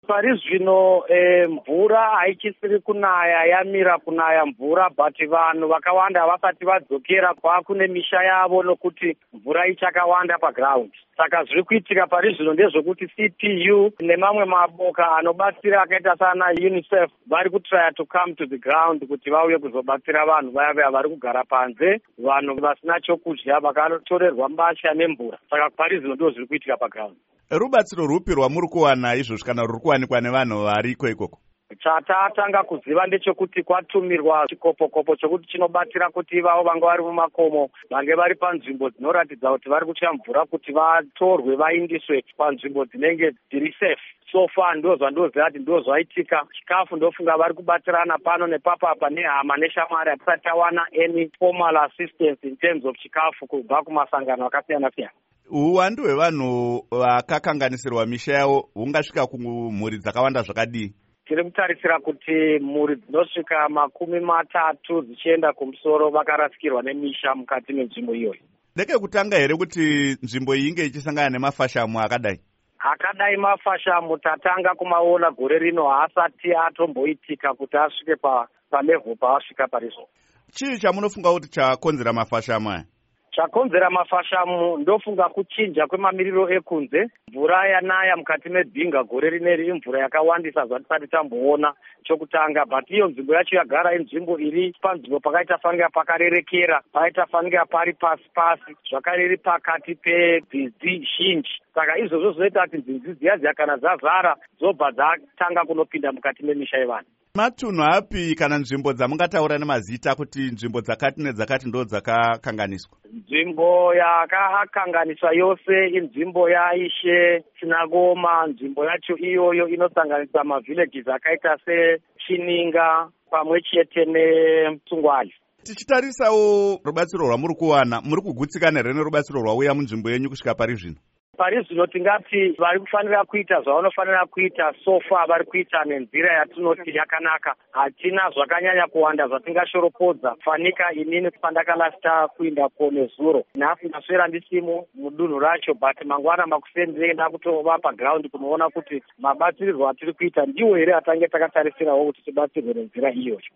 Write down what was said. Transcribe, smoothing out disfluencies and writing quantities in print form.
Pari zvino mvura haichisiri kunaya, yamira kunaya mvura, but vanhu vakawanda vasati vadzokera kwakune misha yavo nokuti mvura ichakawanda paground. Saka zviri kuitika pari zvino ndezvokuti CPU nemamwe maboka anobatsira akaita sana UNICEF vari kutraya to come to the ground kuti vauye kuzobatsira vanhu vaya vari kugara panze, vanhu vasina chokudya, vakatorerwa mbasha nemvura. Saka pari zvino ndo zviri kuitika paground. Rubatsiro rupi rwamuri kuwana izvozvi kana ruri kuwanikwa nevanhu variko ikoko? Chatatanga kuziva ndechekuti kwatumirwa chikopokopo chokuti chinobatsira kuti ivavo vanga vari mumakomo vange vari panzvimbo dzinoratidza kuti vari kutya mvura kuti vatorwe vaindiswe panzvimbo dzinenge dziri safe. So far ndozvandoziva kuti ndozvaitika. Chikafu ndofunga vari kubatsirana pano nepapapa nehama neshamwari. Hatisati tawana any formal assistance in terms of chikafu kubva kumasangano akasiyana siyana. Uwandu hwevanhu vakakanganisirwa misha yavo hungasvika kumhuri dzakawanda zvakadii? Tiri kutarisira kuti mhuri dzinosvika 30 dzichienda kumusoro vakarasikirwa nemisha mukati menzvimbo iyoyo. Ndekekutanga here kuti nzvimbo iyi inge ichisangana nemafashamu akadai? Akadai mafashamu tatanga kumaona gore rino, haasati atomboitika kuti asvike palevel paasvika parizvo. Chii chamunofunga kuti chakonzera mafashamu aya? Chakonzera mafashamu ndofunga kuchinja kwemamiriro ekunze. Mvura yanaya mukati medzinga gore rineri imvura yakawandisa zvatisati tamboona chokutanga, but iyo nzvimbo yacho yagara inzvimbo iri panzvimbo pakaita fanira pakarerekera, paita fanira pari pasi zvakare iri pakati pebhizi zhinji. Saka izvozvo zvinoita kuti nzinzi dziya kana dzazara dzobva dzatanga kunopinda mukati memisha yevanhu. Matunhu api kana nzvimbo dzamungataura nemazita kuti nzvimbo dzakati nedzakati ndo dzakakanganiswa? Nzvimbo yakakanganiswa yose inzvimbo yaishe Chinagoma. Nzvimbo yacho iyoyo inosanganisa mavillages akaita seChininga pamwe chete neSungwali. Tichitarisawo rubatsiro rwamuri kuwana, muri kugutsikana here nerubatsiro rwauya munzvimbo yenyu kusvika pari zvino? Pari zvino tingati vari kufanira kuita zvavanofanira kuita. Sofa vari kuita nenzira yatinoti yakanaka. Hatina zvakanyanya kuwanda zvatingashoropodza. Fanika inini pandakalasta kuinda nezuro, nhasi ndaswera ndisimo mudunhu racho, but mangwana makuseni ndenda kutova paground kunoona kuti mabatsirirwo atiri kuita ndiwo here atange takatarisirawo kuti tibatsirwe nenzira iyoyo.